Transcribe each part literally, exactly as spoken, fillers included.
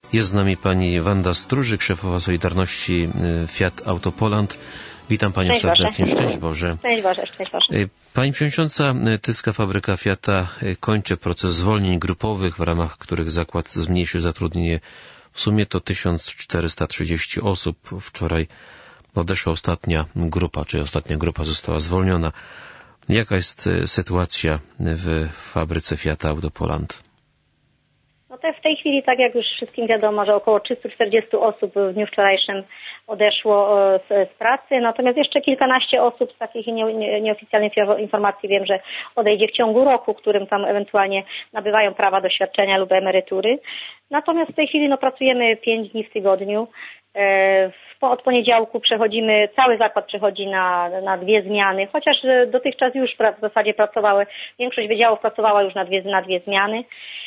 Jest z nami pani Wanda Strużyk, szefowa Solidarności Fiat Auto Poland. Witam panią Cześć serdecznie. Boże. Szczęść Boże. Szczęść Boże, szczęść Boże. Pani przewodnicząca, Tyska Fabryka Fiata kończy proces zwolnień grupowych, w ramach których zakład zmniejszył zatrudnienie. W sumie to tysiąc czterysta trzydzieści osób. Wczoraj odeszła ostatnia grupa, czy ostatnia grupa została zwolniona. Jaka jest sytuacja w fabryce Fiata Auto Poland? No to w tej chwili, tak jak już wszystkim wiadomo, że około trzysta czterdzieści osób w dniu wczorajszym odeszło z, z pracy, natomiast jeszcze kilkanaście osób z takich nie, nie, nieoficjalnych informacji wiem, że odejdzie w ciągu roku, którym tam ewentualnie nabywają prawa do świadczenia lub emerytury. Natomiast w tej chwili no, pracujemy pięć dni w tygodniu. E, Od poniedziałku przechodzimy, cały zakład przechodzi na, na dwie zmiany, chociaż dotychczas już w zasadzie pracowały, większość wydziałów pracowała już na dwie, na dwie zmiany.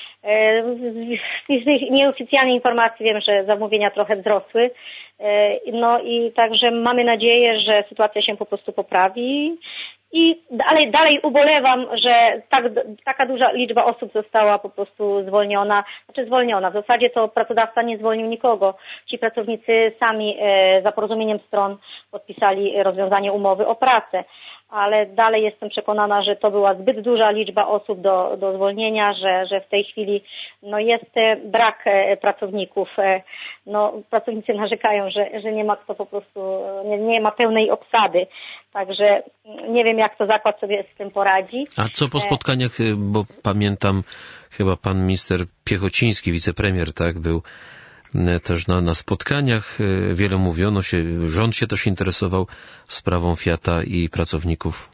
Z tych nieoficjalnych informacji wiem, że zamówienia trochę wzrosły. No i także mamy nadzieję, że sytuacja się po prostu poprawi. I dalej, dalej ubolewam, że tak, taka duża liczba osób została po prostu zwolniona, znaczy zwolniona. W zasadzie to pracodawca nie zwolnił nikogo. Ci pracownicy sami e, za porozumieniem stron podpisali rozwiązanie umowy o pracę. Ale dalej jestem przekonana, że to była zbyt duża liczba osób do, do zwolnienia, że, że w tej chwili no jest brak pracowników. No, pracownicy narzekają, że, że nie ma kto po prostu, nie, nie ma pełnej obsady. Także nie wiem, jak to zakład sobie z tym poradzi. A co po spotkaniach, bo pamiętam chyba pan minister Piechociński, wicepremier, tak, był też na, na spotkaniach, wiele mówiono się, rząd się też interesował sprawą Fiata i pracowników.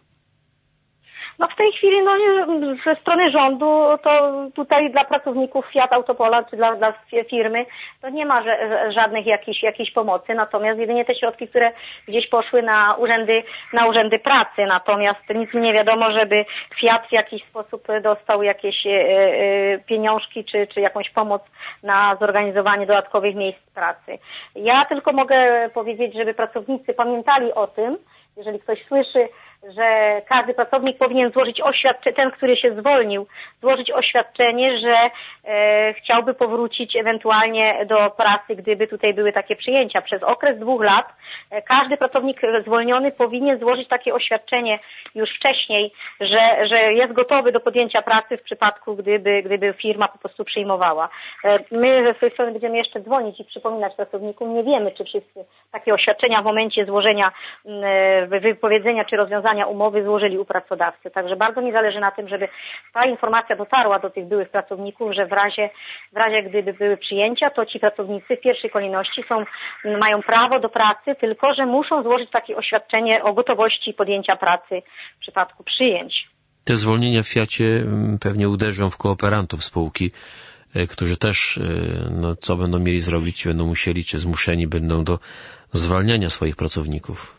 No w tej chwili no, ze strony rządu to tutaj dla pracowników Fiat Auto Poland czy dla, dla firmy to nie ma żadnych jakichś, jakichś pomocy, natomiast jedynie te środki, które gdzieś poszły na urzędy, na urzędy pracy, natomiast nic mi nie wiadomo, żeby Fiat w jakiś sposób dostał jakieś e, e, pieniążki czy, czy jakąś pomoc na zorganizowanie dodatkowych miejsc pracy. Ja tylko mogę powiedzieć, żeby pracownicy pamiętali o tym, jeżeli ktoś słyszy, że każdy pracownik powinien złożyć oświadczenie, ten, który się zwolnił, złożyć oświadczenie, że e, chciałby powrócić ewentualnie do pracy, gdyby tutaj były takie przyjęcia. Przez okres dwóch lat e, każdy pracownik zwolniony powinien złożyć takie oświadczenie już wcześniej, że, że jest gotowy do podjęcia pracy w przypadku, gdyby, gdyby firma po prostu przyjmowała. E, my ze swojej strony będziemy jeszcze dzwonić i przypominać pracownikom. Nie wiemy, czy wszyscy takie oświadczenia w momencie złożenia, e, wypowiedzenia czy rozwiązania umowy złożyli u pracodawcy. Także bardzo mi zależy na tym, żeby ta informacja dotarła do tych byłych pracowników, że w razie, w razie gdyby były przyjęcia, to ci pracownicy w pierwszej kolejności są, mają prawo do pracy, tylko że muszą złożyć takie oświadczenie o gotowości podjęcia pracy w przypadku przyjęć. Te zwolnienia w Fiacie pewnie uderzą w kooperantów spółki, którzy też, no, co będą mieli zrobić, będą musieli, czy zmuszeni będą do zwalniania swoich pracowników.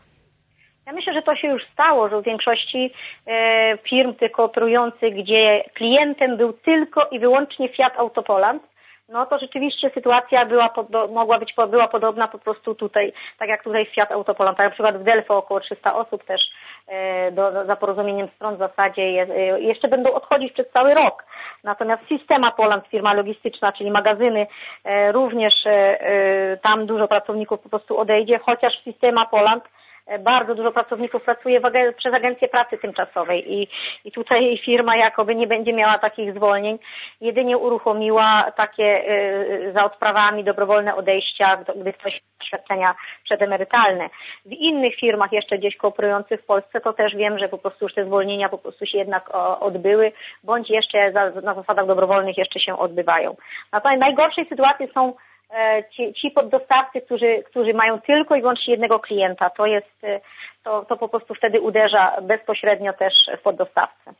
Ja myślę, że to się już stało, że w większości e, firm tych kooperujących, gdzie klientem był tylko i wyłącznie Fiat Auto Poland, no to rzeczywiście sytuacja była podo- mogła być była podobna po prostu tutaj, tak jak tutaj w Fiat Auto Poland. Tak na przykład w Delfo około trzysta osób też e, do, do, za porozumieniem stron w zasadzie jest, e, jeszcze będą odchodzić przez cały rok. Natomiast Systema Poland, firma logistyczna, czyli magazyny, e, również e, e, tam dużo pracowników po prostu odejdzie, chociaż Systema Poland bardzo dużo pracowników pracuje w ag- przez Agencję Pracy Tymczasowej i, i tutaj firma jakoby nie będzie miała takich zwolnień, jedynie uruchomiła takie y, za odprawami dobrowolne odejścia, gdy ktoś ma świadczenia przedemerytalne. W innych firmach jeszcze gdzieś kooperujących w Polsce to też wiem, że po prostu już te zwolnienia po prostu się jednak o, odbyły, bądź jeszcze za, na zasadach dobrowolnych jeszcze się odbywają. Natomiast w najgorszej sytuacji są Ci, ci poddostawcy, którzy, którzy mają tylko i wyłącznie jednego klienta, to jest, to, to po prostu wtedy uderza bezpośrednio też w poddostawcę.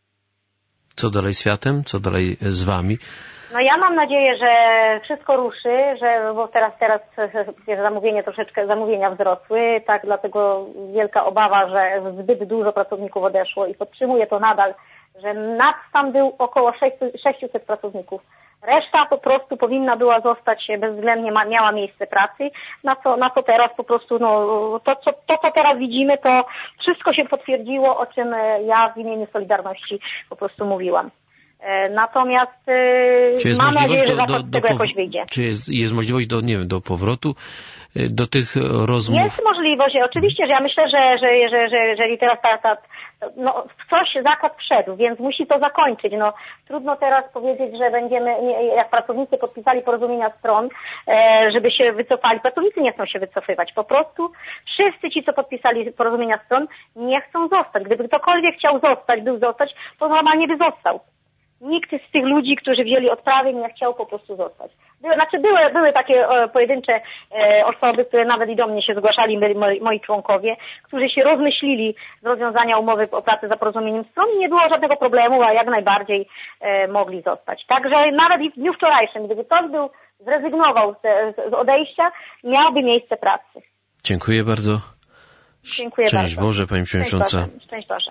Co dalej z Fiatem? Co dalej z wami? No ja mam nadzieję, że wszystko ruszy, że, bo teraz, teraz zamówienie troszeczkę, zamówienia wzrosły, tak, dlatego wielka obawa, że zbyt dużo pracowników odeszło i podtrzymuję to nadal, że nad tam był około sześciuset pracowników. Reszta po prostu powinna była zostać, bezwzględnie ma, miała miejsce pracy, na co, na co teraz po prostu, no, to co, to co teraz widzimy, to wszystko się potwierdziło, o czym ja w imieniu Solidarności po prostu mówiłam. Natomiast mam nadzieję, że zakład z tego jakoś wyjdzie. Czy jest, jest możliwość do, nie wiem, do powrotu do tych rozmów? Jest możliwość, oczywiście, że ja myślę, że, że, że, że jeżeli teraz ta, ta, no, w coś zakład wszedł, więc musi to zakończyć. No, trudno teraz powiedzieć, że będziemy, jak pracownicy podpisali porozumienia stron, żeby się wycofali. Pracownicy nie chcą się wycofywać. Po prostu wszyscy ci, co podpisali porozumienia stron, nie chcą zostać. Gdyby ktokolwiek chciał zostać, był zostać, to normalnie by został. Nikt z tych ludzi, którzy wzięli odprawy, nie chciał po prostu zostać. Były, znaczy były, były takie e, pojedyncze e, osoby, które nawet i do mnie się zgłaszali, moi, moi członkowie, którzy się rozmyślili z rozwiązania umowy o pracę za porozumieniem stron i nie było żadnego problemu, a jak najbardziej e, mogli zostać. Także nawet i w dniu wczorajszym, gdyby ktoś był, zrezygnował z, z odejścia, miałby miejsce pracy. Dziękuję bardzo. Dziękuję Szczęść bardzo. Boże, Pani Przewodnicząca. Szczęść Boże.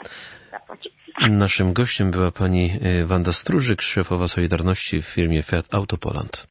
Naszym gościem była Pani Wanda Strużyk, szefowa Solidarności w firmie Fiat Autopoland.